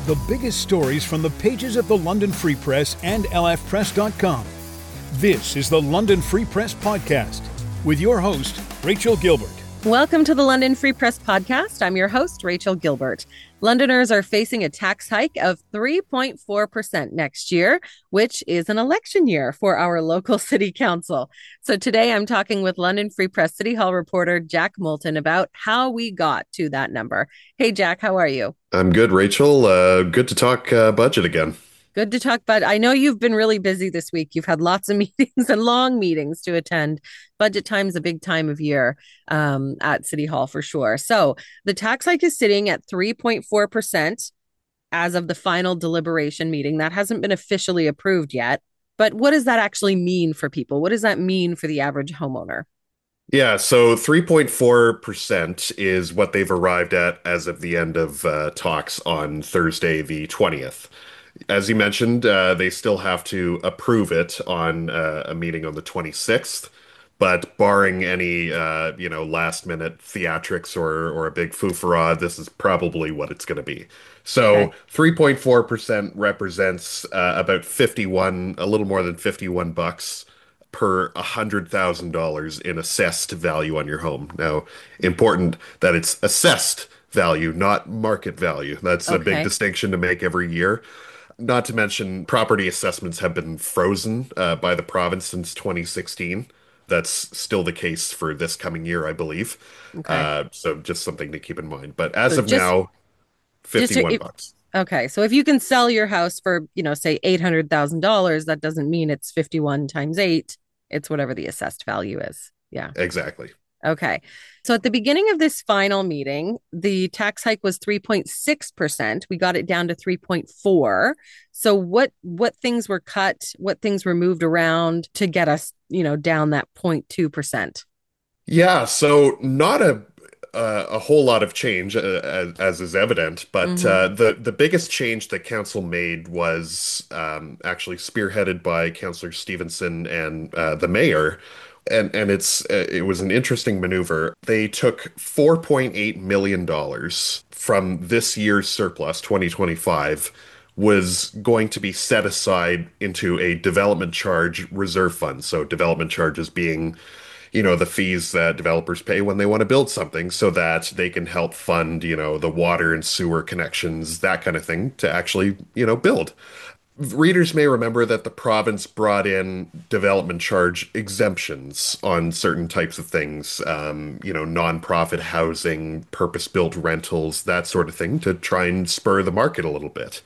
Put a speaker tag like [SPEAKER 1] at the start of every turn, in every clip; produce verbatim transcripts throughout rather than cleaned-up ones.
[SPEAKER 1] The biggest stories from the pages of the London Free Press and L F press dot com. This is the London Free Press Podcast with your host, Rachel Gilbert.
[SPEAKER 2] Welcome to the London Free Press Podcast. I'm your host, Rachel Gilbert. Londoners are facing a tax hike of three point four percent next year, which is an election year for our local city council. So today I'm talking with London Free Press City Hall reporter Jack Moulton about how we got to that number. Hey, Jack, how are you?
[SPEAKER 3] I'm good, Rachel. Uh, good to talk uh, budget again.
[SPEAKER 2] Good to talk, but I know you've been really busy this week. You've had lots of meetings and long meetings to attend. Budget time's a big time of year um, at City Hall for sure. So the tax hike is sitting at three point four percent as of the final deliberation meeting. That hasn't been officially approved yet. But what does that actually mean for people? What does that mean for the average homeowner?
[SPEAKER 3] Yeah, so three point four percent is what they've arrived at as of the end of uh, talks on Thursday, the twentieth. As you mentioned, uh, they still have to approve it on uh, a meeting on the twenty-sixth, but barring any, uh, you know, last minute theatrics or, or a big foofara, this is probably what it's going to be. So
[SPEAKER 2] Okay.
[SPEAKER 3] three point four percent represents uh, about fifty-one, a little more than fifty-one bucks per one hundred thousand dollars in assessed value on your home. Now, important that it's assessed value, not market value. That's a big
[SPEAKER 2] Okay.
[SPEAKER 3] distinction to make every year. Not to mention, property assessments have been frozen uh, by the province since twenty sixteen. That's still the case for this coming year, I believe.
[SPEAKER 2] Okay.
[SPEAKER 3] Uh, so just something to keep in mind. But as
[SPEAKER 2] So
[SPEAKER 3] of
[SPEAKER 2] just
[SPEAKER 3] now,
[SPEAKER 2] just to,
[SPEAKER 3] fifty-one
[SPEAKER 2] if,
[SPEAKER 3] bucks.
[SPEAKER 2] okay. So if you can sell your house for, you know, say eight hundred thousand dollars, that doesn't mean it's fifty-one times eight. It's whatever the assessed value is. Yeah.
[SPEAKER 3] Exactly.
[SPEAKER 2] Okay. So at the beginning of this final meeting, the tax hike was three point six percent. We got it down to three point four. So what what things were cut, what things were moved around to get us, you know, down that zero point two percent?
[SPEAKER 3] Yeah, so not a uh, a whole lot of change, uh, as, as is evident, but
[SPEAKER 2] Mm-hmm.
[SPEAKER 3] uh, the the biggest change that council made was um, actually spearheaded by Councillor Stevenson and uh, the mayor, and and it's uh, it was an interesting maneuver. They took four point eight million dollars from this year's surplus, twenty twenty-five, was going to be set aside into a development charge reserve fund. So development charges being you know, the fees that developers pay when they want to build something so that they can help fund, you know, the water and sewer connections, that kind of thing to actually, you know, build. Readers may remember that the province brought in development charge exemptions on certain types of things, um, you know, nonprofit housing, purpose-built rentals, that sort of thing to try and spur the market a little bit.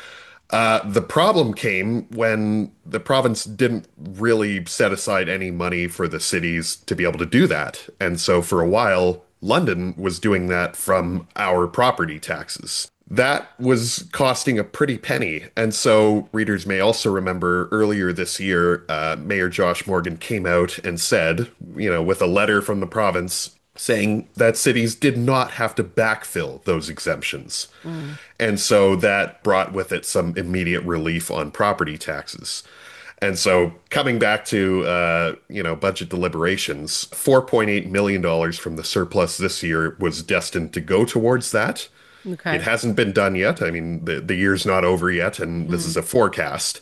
[SPEAKER 3] Uh, the problem came when the province didn't really set aside any money for the cities to be able to do that. And so for a while, London was doing that from our property taxes. That was costing a pretty penny. And so readers may also remember earlier this year, uh, Mayor Josh Morgan came out and said, you know, with a letter from the province saying that cities did not have to backfill those exemptions.
[SPEAKER 2] Mm.
[SPEAKER 3] And so that brought with it some immediate relief on property taxes. And so coming back to, uh, you know, budget deliberations, four point eight million dollars from the surplus this year was destined to go towards that. It
[SPEAKER 2] Okay.
[SPEAKER 3] hasn't been done yet. I mean, the, the year's not over yet, and this is
[SPEAKER 2] Mm.
[SPEAKER 3] a forecast.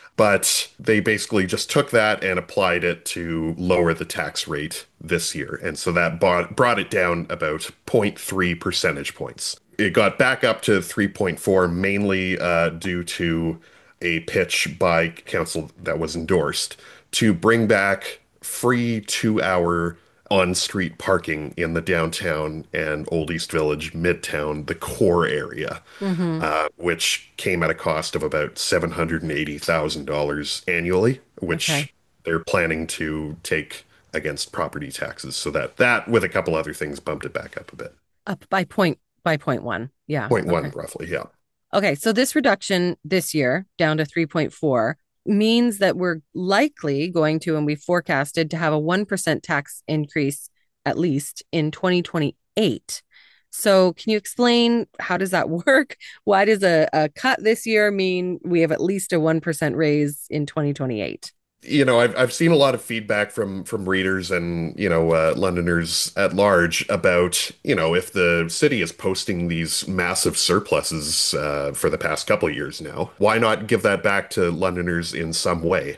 [SPEAKER 3] But they basically just took that and applied it to lower the tax rate this year. And so that bought, brought it down about zero point three percentage points. It got back up to three point four, mainly uh, due to a pitch by council that was endorsed to bring back free two-hour on-street parking in the downtown and Old East Village, Midtown, the core area,
[SPEAKER 2] Mm-hmm.
[SPEAKER 3] uh, which came at a cost of about seven hundred eighty thousand dollars annually,
[SPEAKER 2] Okay.
[SPEAKER 3] which they're planning to take against property taxes. So that that, with a couple other things, bumped it back up a bit.
[SPEAKER 2] Up by point by point one. Yeah.
[SPEAKER 3] Point one,
[SPEAKER 2] Okay.
[SPEAKER 3] roughly, yeah.
[SPEAKER 2] Okay. So this reduction this year down to three point four means that we're likely going to, and we forecasted to have a one percent tax increase at least in twenty twenty-eight. So can you explain how does that work? Why does a, a cut this year mean we have at least a one percent raise in twenty twenty-eight?
[SPEAKER 3] you know, I've I've seen a lot of feedback from from readers and, you know, uh, Londoners at large about, you know, if the city is posting these massive surpluses uh, for the past couple of years now, why not give that back to Londoners in some way?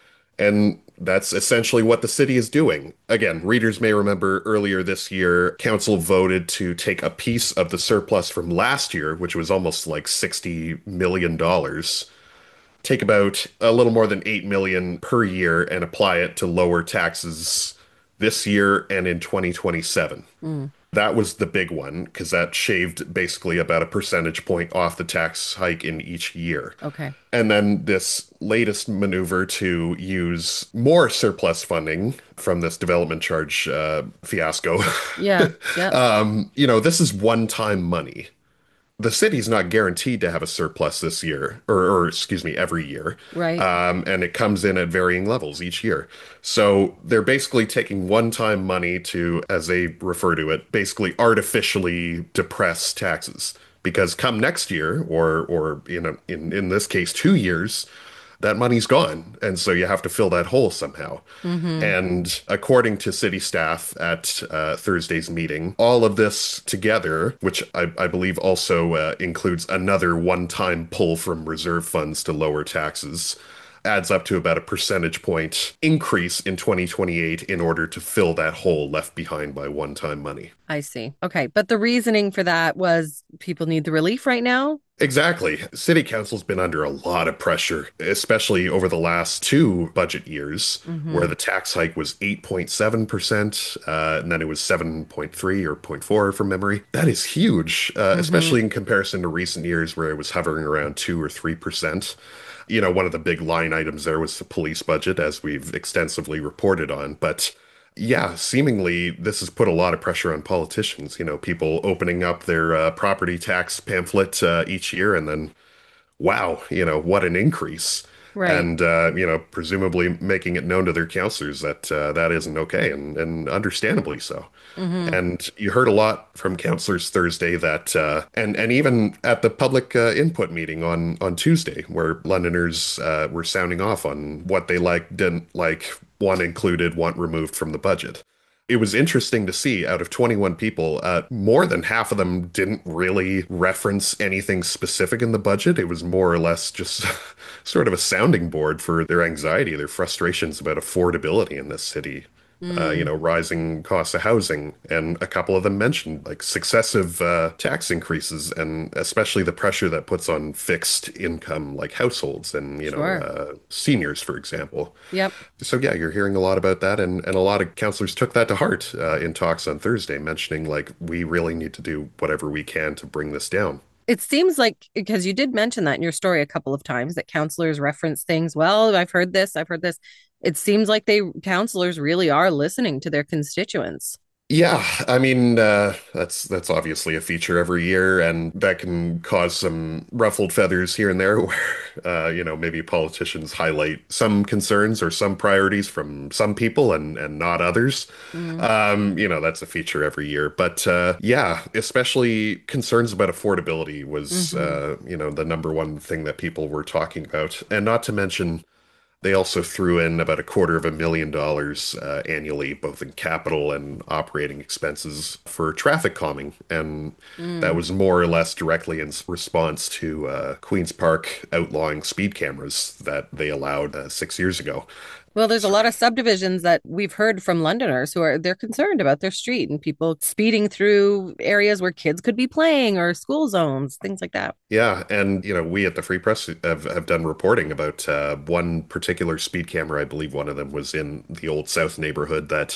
[SPEAKER 3] And that's essentially what the city is doing. Again, readers may remember earlier this year, council voted to take a piece of the surplus from last year, which was almost like sixty million dollars, take about a little more than eight million per year and apply it to lower taxes this year and in twenty twenty-seven.
[SPEAKER 2] Mm,
[SPEAKER 3] That was the big one because that shaved basically about a percentage point off the tax hike in each year.
[SPEAKER 2] okay.
[SPEAKER 3] And then this latest maneuver to use more surplus funding from this development charge uh, fiasco.
[SPEAKER 2] Yeah. Yep.
[SPEAKER 3] um, you know, this is one-time money. The city's not guaranteed to have a surplus this year, or, or excuse me, every year.
[SPEAKER 2] Right.
[SPEAKER 3] Um, and it comes in at varying levels each year. So they're basically taking one-time money to, as they refer to it, basically artificially depress taxes. Because come next year, or or in a, in in this case, two years, that money's gone. And so you have to fill that hole somehow.
[SPEAKER 2] Mm-hmm.
[SPEAKER 3] And according to city staff at uh, Thursday's meeting, all of this together, which I, I believe also uh, includes another one-time pull from reserve funds to lower taxes, adds up to about a percentage point increase in twenty twenty-eight in order to fill that hole left behind by one-time money.
[SPEAKER 2] I see. Okay. But the reasoning for that was people need the relief right now.
[SPEAKER 3] Exactly. City Council's been under a lot of pressure, especially over the last two budget years, where
[SPEAKER 2] Mm-hmm.
[SPEAKER 3] the tax hike was eight point seven percent, uh, and then it was seven point three or zero point four from memory. That is huge, uh,
[SPEAKER 2] Mm-hmm.
[SPEAKER 3] especially in comparison to recent years where it was hovering around two or three percent. You know, one of the big line items there was the police budget, as we've extensively reported on. But yeah, seemingly this has put a lot of pressure on politicians. You know, people opening up their uh, property tax pamphlet uh, each year and then, wow, you know, what an increase.
[SPEAKER 2] Right.
[SPEAKER 3] And, uh, you know, presumably making it known to their counselors that uh, that isn't okay, and, and understandably so.
[SPEAKER 2] Mm-hmm.
[SPEAKER 3] And you heard a lot from counselors Thursday that, uh, and and even at the public uh, input meeting on on Tuesday, where Londoners uh, were sounding off on what they liked, didn't like, want included, want removed from the budget. It was interesting to see out of twenty-one people, uh, more than half of them didn't really reference anything specific in the budget. It was more or less just sort of a sounding board for their anxiety, their frustrations about affordability in this city. Uh, you
[SPEAKER 2] Mm.
[SPEAKER 3] know, rising costs of housing. And a couple of them mentioned like successive uh, tax increases, and especially the pressure that puts on fixed income like households and, you know,
[SPEAKER 2] Sure.
[SPEAKER 3] uh, seniors, for example.
[SPEAKER 2] Yep.
[SPEAKER 3] So yeah, you're hearing a lot about that, and, and a lot of counselors took that to heart uh, in talks on Thursday, mentioning like we really need to do whatever we can to bring this down.
[SPEAKER 2] It seems like because you did mention that in your story a couple of times that counselors reference things. Well, I've heard this, I've heard this. It seems like they counselors really are listening to their constituents.
[SPEAKER 3] Yeah, I mean uh, that's that's obviously a feature every year, and that can cause some ruffled feathers here and there, where uh, you know, maybe politicians highlight some concerns or some priorities from some people and and not others.
[SPEAKER 2] Mm,
[SPEAKER 3] Um, you know, that's a feature every year. But uh, yeah, especially concerns about affordability was
[SPEAKER 2] hmm.
[SPEAKER 3] uh, you know, the number one thing that people were talking about, and not to mention. They also threw in about a quarter of a million dollars uh, annually, both in capital and operating expenses for traffic calming. And that
[SPEAKER 2] Mm.
[SPEAKER 3] was more or less directly in response to uh, Queen's Park outlawing speed cameras that they allowed uh, six years ago.
[SPEAKER 2] Well, there's a
[SPEAKER 3] So,
[SPEAKER 2] lot of subdivisions that we've heard from Londoners who are they're concerned about their street and people speeding through areas where kids could be playing or school zones, things like that.
[SPEAKER 3] yeah, and you know, we at the Free Press have, have done reporting about uh, one particular speed camera. I believe one of them was in the Old South neighborhood that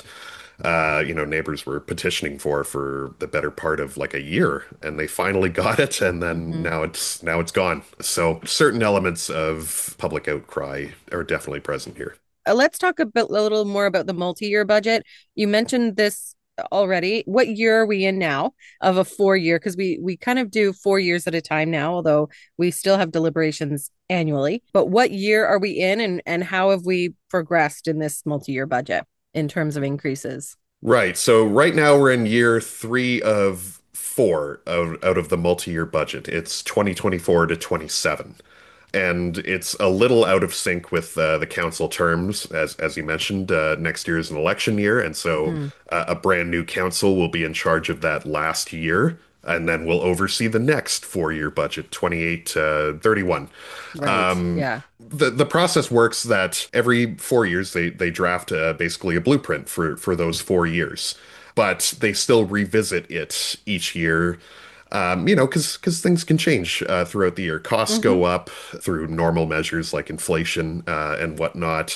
[SPEAKER 3] uh, you know, neighbors were petitioning for for the better part of like a year, and they finally got it, and then
[SPEAKER 2] Hmm.
[SPEAKER 3] now it's now it's gone. So certain elements of public outcry are definitely present here.
[SPEAKER 2] Uh, let's talk a bit a little more about the multi-year budget. You mentioned this already. What year are we in now of a four year? Because we we kind of do four years at a time now, although we still have deliberations annually. But what year are we in, and and how have we progressed in this multi-year budget in terms of increases?
[SPEAKER 3] Right. So right now we're in year three of four of, out of the multi-year budget. It's twenty twenty-four to twenty-seven. and it's a little out of sync with uh, the council terms, as as you mentioned. Uh, next year is an election year, and so
[SPEAKER 2] Hmm.
[SPEAKER 3] uh, a brand new council will be in charge of that last year, and then will oversee the next four-year budget, twenty-eight to thirty-one.
[SPEAKER 2] Right. Yeah.
[SPEAKER 3] The the process works that every four years they they draft uh, basically a blueprint for for those four years, but they still revisit it each year. Um, you know, because because things can change uh, throughout the year. Costs
[SPEAKER 2] Hmm.
[SPEAKER 3] go up through normal measures like inflation uh, and whatnot,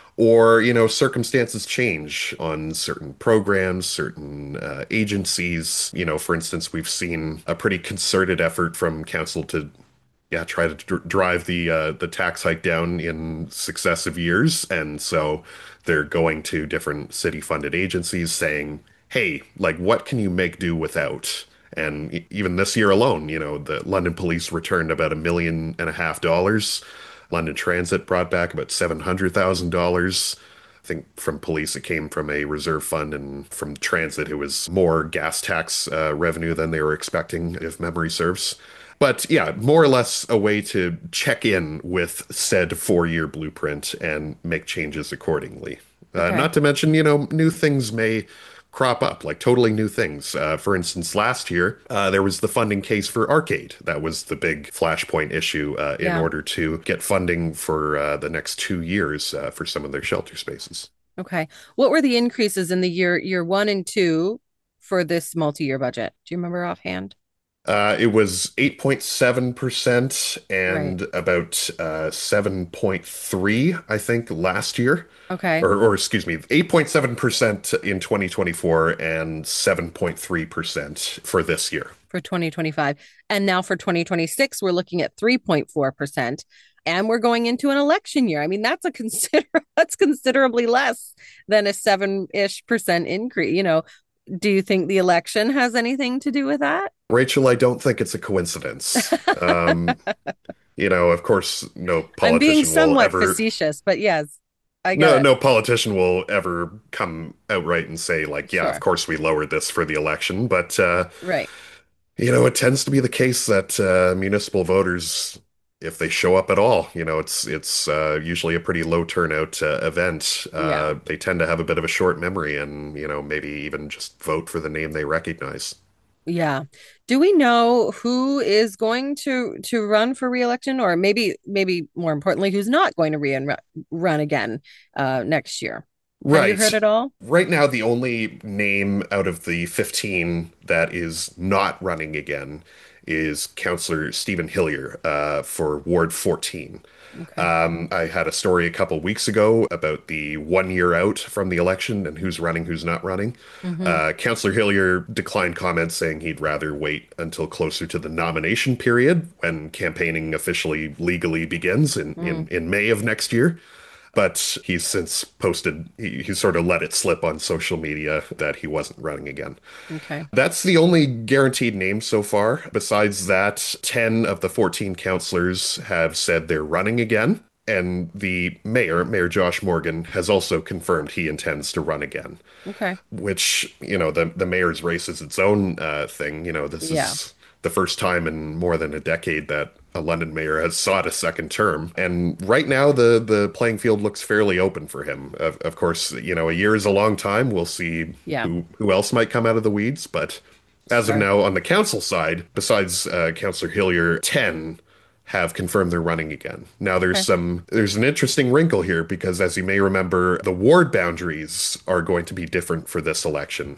[SPEAKER 3] or you know, circumstances change on certain programs, certain uh, agencies. You know, for instance, we've seen a pretty concerted effort from council to yeah, try to dr drive the uh, the tax hike down in successive years, and so they're going to different city-funded agencies saying, "Hey, like, what can you make do without?" And e- even this year alone, you know, the London Police returned about a million and a half dollars. London Transit brought back about seven hundred thousand dollars. I think from police it came from a reserve fund, and from transit it was more gas tax uh, revenue than they were expecting, if memory serves. But yeah, more or less a way to check in with said four-year blueprint and make changes accordingly. Uh,
[SPEAKER 2] Okay.
[SPEAKER 3] not to mention, you know, new things may crop up, like totally new things. Uh, for instance, last year, uh, there was the funding case for Arcade. That was the big flashpoint issue uh, in
[SPEAKER 2] Yeah.
[SPEAKER 3] order to get funding for uh, the next two years uh, for some of their shelter spaces.
[SPEAKER 2] Okay. What were the increases in the year year one and two for this multi-year budget? Do you remember offhand?
[SPEAKER 3] Uh, it was eight point seven percent
[SPEAKER 2] Right.
[SPEAKER 3] and about uh, seven point three, I think, last year.
[SPEAKER 2] Okay.
[SPEAKER 3] Or, or excuse me, eight point seven percent in twenty twenty-four and seven point three percent for this year.
[SPEAKER 2] For twenty twenty-five. And now for twenty twenty-six, we're looking at three point four percent. And we're going into an election year. I mean, that's a consider that's considerably less than a seven-ish percent increase. You know, do you think the election has anything to do with that?
[SPEAKER 3] Rachel, I don't think it's a coincidence. Um, you know, of course, no
[SPEAKER 2] I'm being
[SPEAKER 3] politician will
[SPEAKER 2] somewhat
[SPEAKER 3] ever,
[SPEAKER 2] facetious, but yes, I get
[SPEAKER 3] no,
[SPEAKER 2] it.
[SPEAKER 3] no politician will ever come outright and say, like, yeah, of
[SPEAKER 2] Sure.
[SPEAKER 3] course we lowered this for the election. But, uh,
[SPEAKER 2] Right.
[SPEAKER 3] you know, it tends to be the case that uh, municipal voters, if they show up at all, you know, it's it's uh, usually a pretty low turnout uh, event.
[SPEAKER 2] Yeah.
[SPEAKER 3] Uh, they tend to have a bit of a short memory and, you know, maybe even just vote for the name they recognize.
[SPEAKER 2] Yeah. Do we know who is going to to run for reelection, or maybe maybe more importantly, who's not going to re run again uh next year? Have you heard
[SPEAKER 3] Right.
[SPEAKER 2] it all?
[SPEAKER 3] Right now, the only name out of the fifteen that is not running again is Councillor Stephen Hillier uh, for Ward fourteen.
[SPEAKER 2] Okay.
[SPEAKER 3] Um, I had a story a couple weeks ago about the one year out from the election and who's running, who's not running.
[SPEAKER 2] Hmm.
[SPEAKER 3] Uh, Councillor Hillier declined comments, saying he'd rather wait until closer to the nomination period when campaigning officially legally begins in,
[SPEAKER 2] Mm.
[SPEAKER 3] in, in May of next year. But he's since posted, he, he sort of let it slip on social media that he wasn't running again.
[SPEAKER 2] Okay.
[SPEAKER 3] That's the only guaranteed name so far. Besides that, ten of the fourteen councillors have said they're running again. And the mayor, Mayor Josh Morgan, has also confirmed he intends to run again,
[SPEAKER 2] Okay.
[SPEAKER 3] which, you know, the, the mayor's race is its own uh, thing. You know, this
[SPEAKER 2] Yeah.
[SPEAKER 3] is the first time in more than a decade that a London mayor has sought a second term. And right now, the the playing field looks fairly open for him. Of, of course, you know, a year is a long time. We'll see
[SPEAKER 2] Yeah.
[SPEAKER 3] who, who else might come out of the weeds. But as of
[SPEAKER 2] Sure.
[SPEAKER 3] now, on the council side, besides uh, Councillor Hillier, ten have confirmed they're running again. Now there's
[SPEAKER 2] Okay.
[SPEAKER 3] some there's an interesting wrinkle here because as you may remember, the ward boundaries are going to be different for this election.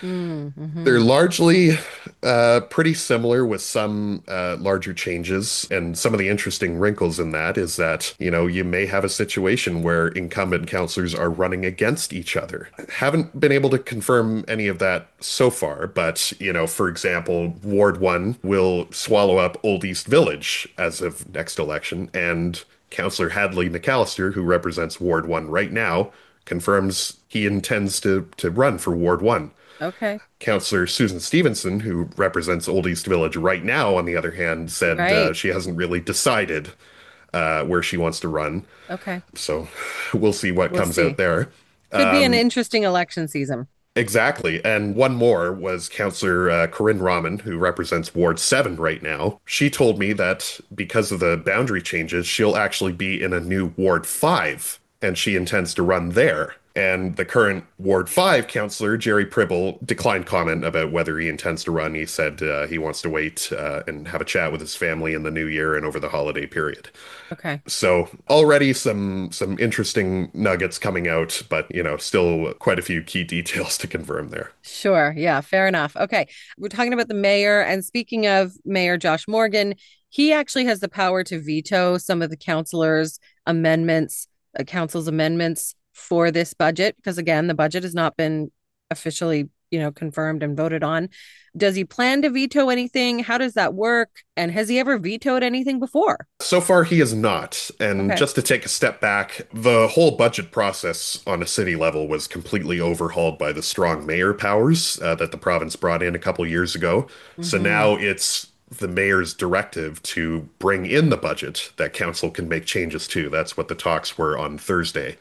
[SPEAKER 2] Mm-hmm.
[SPEAKER 3] They're largely uh, pretty similar with some uh, larger changes. And some of the interesting wrinkles in that is that, you know, you may have a situation where incumbent councillors are running against each other. Haven't been able to confirm any of that so far, but, you know, for example, Ward one will swallow up Old East Village as of next election, and Councillor Hadley McAllister, who represents Ward one right now, confirms he intends to, to run for Ward one.
[SPEAKER 2] Okay.
[SPEAKER 3] Councillor Susan Stevenson, who represents Old East Village right now, on the other hand, said uh,
[SPEAKER 2] Right.
[SPEAKER 3] she hasn't really decided uh, where she wants to run.
[SPEAKER 2] Okay.
[SPEAKER 3] So we'll see what
[SPEAKER 2] We'll
[SPEAKER 3] comes out
[SPEAKER 2] see.
[SPEAKER 3] there.
[SPEAKER 2] Could be an interesting election season.
[SPEAKER 3] Exactly. And one more was Councillor uh, Corinne Rahman, who represents Ward seven right now. She told me that because of the boundary changes, she'll actually be in a new Ward five, and she intends to run there. And the current Ward five councillor, Jerry Pribble, declined comment about whether he intends to run. He said uh, he wants to wait uh, and have a chat with his family in the new year and over the holiday period.
[SPEAKER 2] Okay.
[SPEAKER 3] So already some some interesting nuggets coming out, but you know, still quite a few key details to confirm there.
[SPEAKER 2] Sure. Yeah, fair enough. Okay. We're talking about the mayor. And speaking of Mayor Josh Morgan, he actually has the power to veto some of the councilors' amendments, uh, council's amendments for this budget, because again, the budget has not been officially, you know, confirmed and voted on. Does he plan to veto anything? How does that work? And has he ever vetoed anything before?
[SPEAKER 3] So far, he is not. And
[SPEAKER 2] Okay.
[SPEAKER 3] just to take a step back, the whole budget process on a city level was completely overhauled by the strong mayor powers uh, that the province brought in a couple years ago. So
[SPEAKER 2] Mm-hmm.
[SPEAKER 3] now it's the mayor's directive to bring in the budget that council can make changes to. That's what the talks were on Thursday.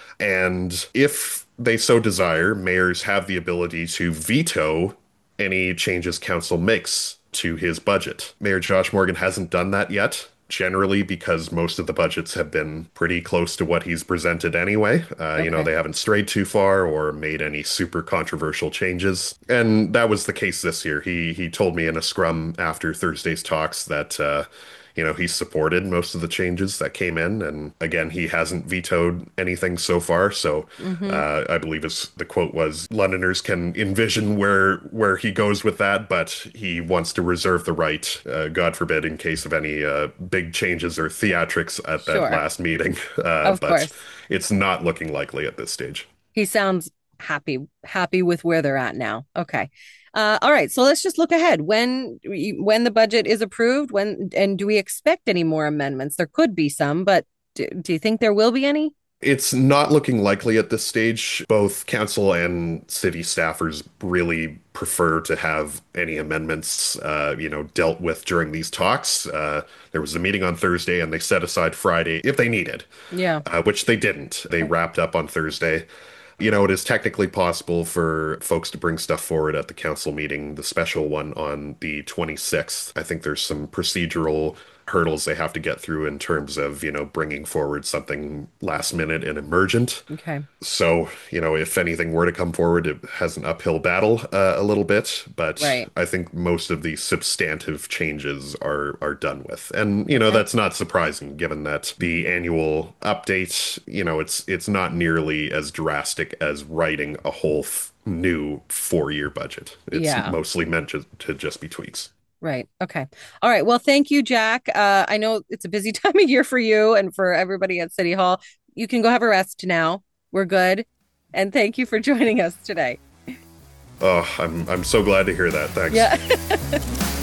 [SPEAKER 3] And if they so desire, mayors have the ability to veto any changes council makes to his budget. Mayor Josh Morgan hasn't done that yet, generally because most of the budgets have been pretty close to what he's presented anyway. Uh, you know,
[SPEAKER 2] Okay.
[SPEAKER 3] they haven't strayed too far or made any super controversial changes. And that was the case this year. He he told me in a scrum after Thursday's talks that uh, you know, he supported most of the changes that came in. And again, he hasn't vetoed anything so far. So
[SPEAKER 2] Mm-hmm.
[SPEAKER 3] uh, I believe his, the quote was Londoners can envision where where he goes with that, but he wants to reserve the right, uh, God forbid, in case of any uh, big changes or theatrics at that
[SPEAKER 2] Sure.
[SPEAKER 3] last meeting. Uh,
[SPEAKER 2] Of
[SPEAKER 3] but
[SPEAKER 2] course.
[SPEAKER 3] it's not looking likely at this stage.
[SPEAKER 2] He sounds happy, happy with where they're at now. Okay. Uh, all right. So let's just look ahead. When when the budget is approved, when and do we expect any more amendments? There could be some, but do, do you think there will be any?
[SPEAKER 3] It's not looking likely at this stage. Both council and city staffers really prefer to have any amendments, uh, you know, dealt with during these talks. Uh, there was a meeting on Thursday, and they set aside Friday if they needed,
[SPEAKER 2] Yeah.
[SPEAKER 3] uh, which they didn't. They
[SPEAKER 2] Okay.
[SPEAKER 3] wrapped up on Thursday. You know, it is technically possible for folks to bring stuff forward at the council meeting, the special one on the twenty-sixth. I think there's some procedural hurdles they have to get through in terms of, you know, bringing forward something last minute and emergent.
[SPEAKER 2] Okay.
[SPEAKER 3] So, you know, if anything were to come forward, it has an uphill battle uh, a little bit, but
[SPEAKER 2] Right.
[SPEAKER 3] I think most of the substantive changes are are done with. And, you know,
[SPEAKER 2] Okay.
[SPEAKER 3] that's not surprising given that the annual update, you know, it's it's not nearly as drastic as writing a whole f new four-year budget. It's
[SPEAKER 2] Yeah.
[SPEAKER 3] mostly meant to, to just be tweaks.
[SPEAKER 2] Right. Okay. All right. Well, thank you, Jack. Uh, I know it's a busy time of year for you and for everybody at City Hall. You can go have a rest now. We're good. And thank you for joining us today.
[SPEAKER 3] Oh, I'm I'm so glad to hear that. Thanks.
[SPEAKER 2] Yeah.